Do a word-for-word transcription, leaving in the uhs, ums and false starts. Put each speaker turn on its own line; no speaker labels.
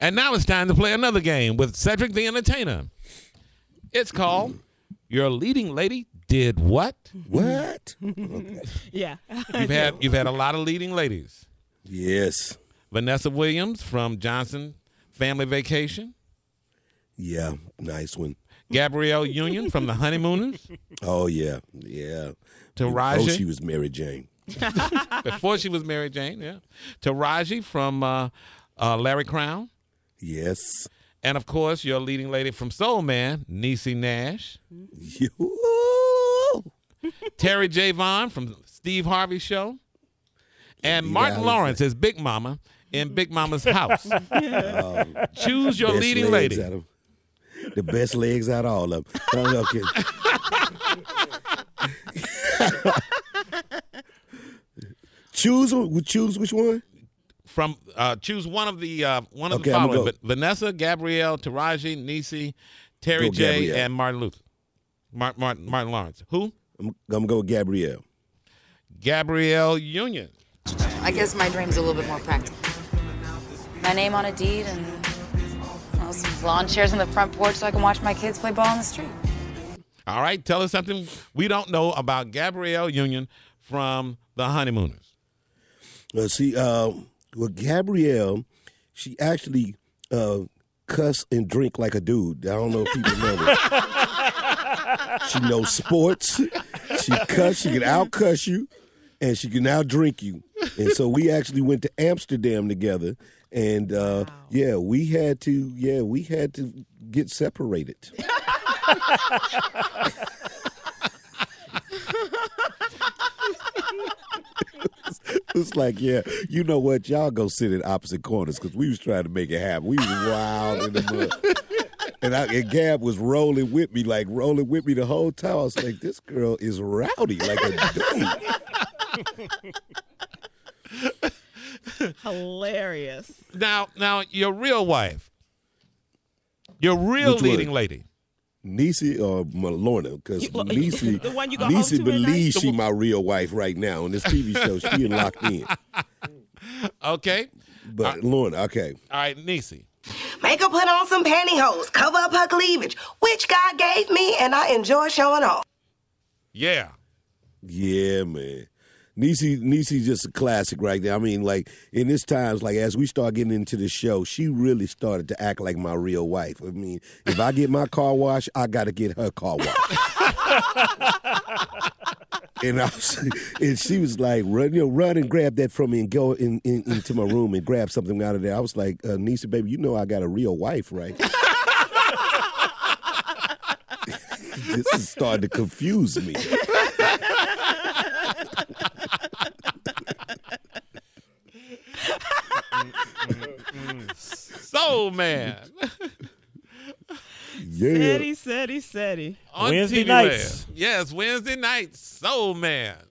And now it's time to play another game with Cedric the Entertainer. It's called Your Leading Lady Did What?
What? Okay.
Yeah.
You've had you've had a lot of leading ladies.
Yes.
Vanessa Williams from Johnson Family Vacation.
Yeah, nice one.
Gabrielle Union from The Honeymooners.
Oh, yeah, yeah.
Taraji.
Before she was Mary Jane.
Before she was Mary Jane, yeah. Taraji from uh, uh, Larry Crown.
Yes.
And, of course, your leading lady from Soul Man, Niecy Nash. Terry J. Vaughn from Steve Harvey's Show. And
Yeah,
Martin
I
Lawrence is Big Mama in Big Mama's house.
Um,
Choose your
best
leading
legs
lady.
out of- the best legs out of all of them. Oh, okay. choose one- choose which one?
From uh, choose one of the uh, one of
Okay,
the
I'm
following:
gonna
Va- Vanessa, Gabrielle, Taraji, Niecy, Terry
Go
J,
Gabrielle.
and Martin Luther. Mar- Martin, Martin Lawrence. Who?
I'm, I'm gonna go with Gabrielle.
Gabrielle Union.
I guess my dream's a little bit more practical. My name on a deed and well, some lawn chairs on the front porch so I can watch my kids play ball in the street.
All right, tell us something we don't know about Gabrielle Union from The Honeymooners.
Uh, see, uh, well, Gabrielle, she actually uh, cuss and drink like a dude. I don't know if people know that. She knows sports. She cuss. She can out cuss you, and she can out drink you. And so we actually went to Amsterdam together, and uh,
Wow.
yeah, we had to. Yeah, we had to get separated. It's like, yeah, you know what? Y'all go sit in opposite corners because we was trying to make it happen. We was wild in the mud. And, I, and Gab was rolling with me, like rolling with me the whole time. I was like, this girl is rowdy like a dude.
Hilarious.
Now, now your real wife, your real
Which one?
leading lady.
Niecy or Lorna, because Niecy,
The one you go home
Niecy
to midnight?
believes she my real wife right now on this T V show. She in locked in.
Okay.
But Lorna, okay.
All right, Niecy.
Make her put on some pantyhose, cover up her cleavage, which God gave me, and I enjoy showing off.
Yeah.
Yeah, man. Niecy, Niecy's just a classic right there. I mean, like, in this times, like, as we start getting into the show, she really started to act like my real wife. I mean, if I get my car washed, I got to get her car washed. and, I was, and she was like, run, you know, run and grab that from me and go in, in, into my room and grab something out of there. I was like, uh, Niecy, baby, you know I got a real wife, right? This is starting to confuse me.
Soul Man.
Yeah.
Steady, steady, steady.
On
Wednesday
T V
nights.
Land. Yes, Wednesday nights. Soul Man.